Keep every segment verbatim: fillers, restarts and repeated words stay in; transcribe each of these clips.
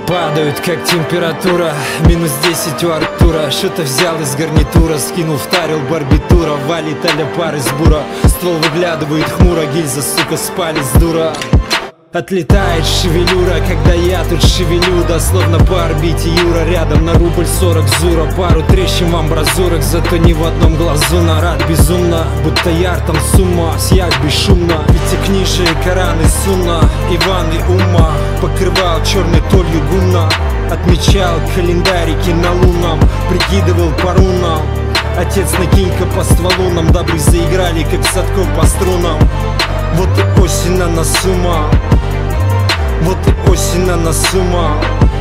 Падают как температура, минус десять у Артура. Что-то взял из гарнитура, скинул, втарил барбитура. Валит а-ля пар из бура, ствол выглядывает хмуро. Гильза, сука, спали с дура. Отлетает шевелюра, когда я тут шевелю. Дословно по орбите Юра, рядом на рубль сорок зура. Пару трещин в амбразурах, зато ни в одном глазу. Нарад безумно, будто яр там сумма. Съяк бесшумно, пятикнижие, Коран и Сунна. Иван и Умма покрывал черной толью гумна. Отмечал календарики на лунном, прикидывал по рунам. Отец, накинь-ка по стволу нам, дабы заиграли, как Садко по струнам. Вот и осень на носу, ма. Вот и осень на носу, ма.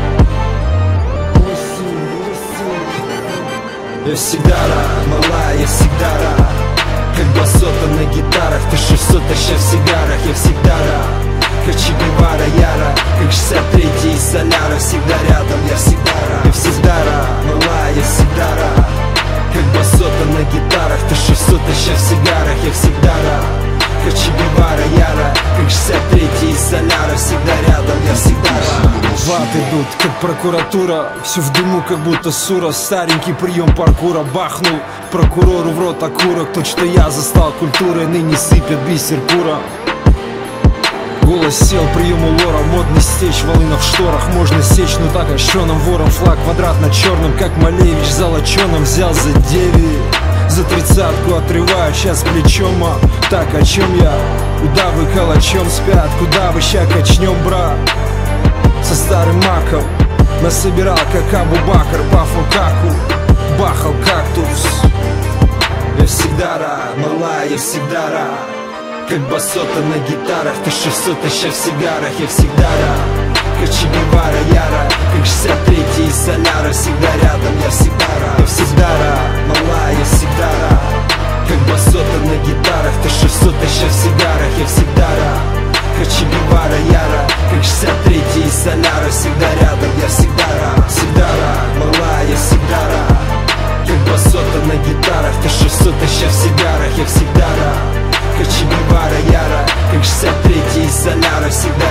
Я всегда рад, малая, я всегда рад. Как басота на гитарах, ты шестьсот, а ща в сигарах. Я всегда рад, как Че Гевара, Яра. Как шестьдесят третий из Соляра, всегда рядом, я всегда рад. Я всегда рад, малая, я всегда рад. Как басота на гитарах, ты шестьсот, а ща в сигарах. Я всегда рад, как Че Гевара, Яра. Как шестьдесят третий из Соляра, всегда рядом, я всегда рад. В ад идут, как прокуратура, все в дыму, как будто сура. Старенький прием паркура бахнул прокурору в рот окурок. Тот, что я застал культурой, ныне сыпет бисер пура. Голос сел, прием у лора. Модный стечь, волына в шторах. Можно сечь, но так ощеным вором. Флаг квадрат на черном, как Малевич золоченым. Взял за девять, за тридцатку отрываю, сейчас плечом, а так о чем я? Удавы калачом спят, куда вы ща качнем, брат? Со старым маком насобирал, как Абу-Бакр по фукаку. Бахал кактус. Я всегда рад, малая, я всегда рад. Как басота на гитарах, ты шестьсот, а ща в сигарах. Я всегда рад, как Че Гевара, Яра. Как шестьдесят третий из Соляра, всегда рядом, я всегда рад. Я всегда рад, малая, я всегда рад. Как басота на гитарах, ты шестьсот, а ща в сигарах. Я всегда рад, как Че Гевара, Яра. Как шестьдесят третий из Соляра, всегда рядом, я всегда рад. Всегда рад, малая, я всегда рад. Как басота на гитарах, ты шестьсот, а ща в сигарах. Я всегда рад, как Че Гевара, Яра. Как шестьдесят третий из Соляра, всегда